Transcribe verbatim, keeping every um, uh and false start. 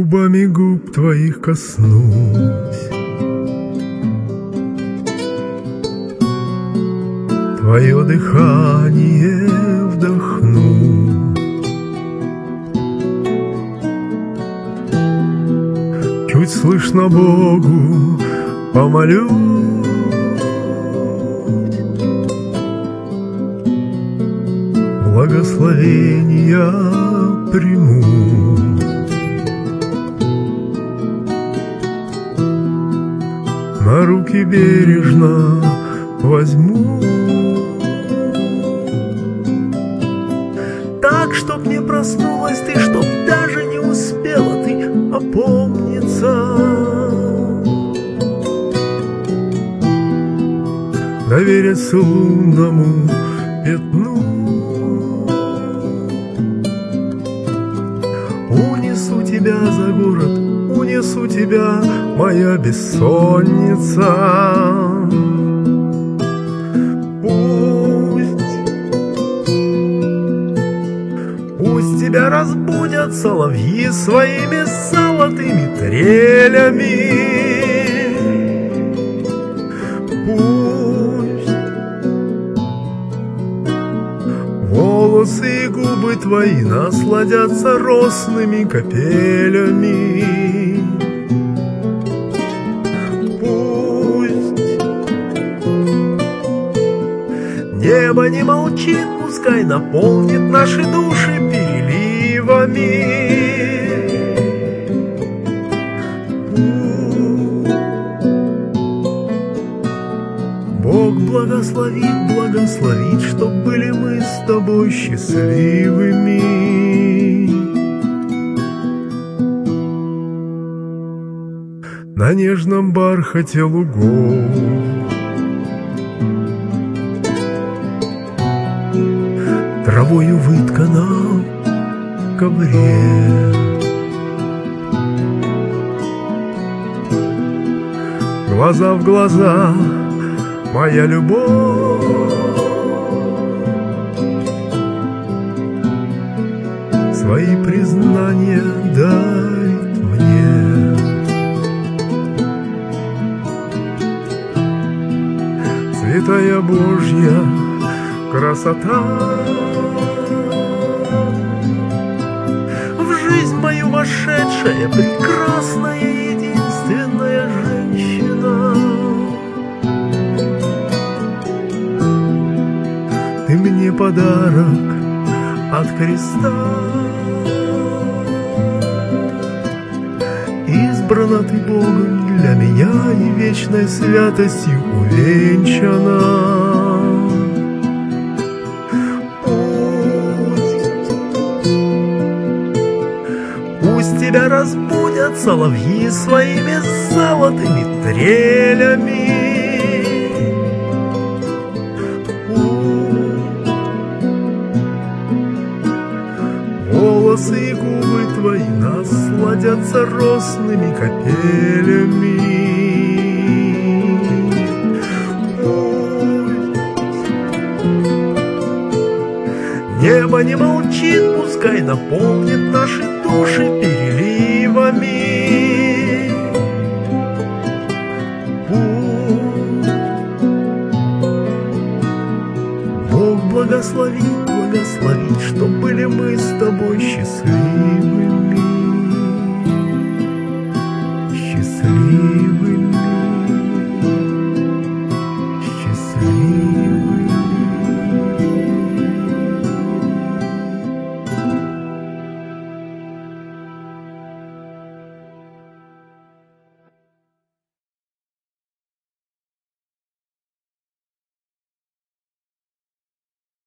губами губ твоих коснусь, твое дыхание вдохну, чуть слышно Богу помолюсь, благословения приму. На руки бережно возьму, так, чтоб не проснулась ты, чтоб даже не успела ты опомниться. Доверясь лунному пятну, унесу тебя за город, унесу тебя, моя бессонница. Пусть, пусть тебя разбудят соловьи своими золотыми трелями. Пусть волосы и губы твои насладятся росными капелями. Небо не молчит, пускай наполнит наши души переливами. Бог благословит, благословит, чтоб были мы с тобой счастливыми. На нежном бархате лугов, травою вытканном ковре, глаза в глаза, моя любовь, свои признания дай мне. Святая Божья красота, в жизнь мою вошедшая, прекрасная, единственная женщина. Ты мне подарок от креста, избрана ты Богом для меня и вечной святостью увенчана. Тебя разбудят соловьи своими золотыми трелями. Волосы и губы твои насладятся росными капелями. Небо не молчит, пускай наполнит наши души переливами. Пусть Бог благословит, благословит, чтоб были мы с тобой счастливыми. Счастливыми, счастливыми.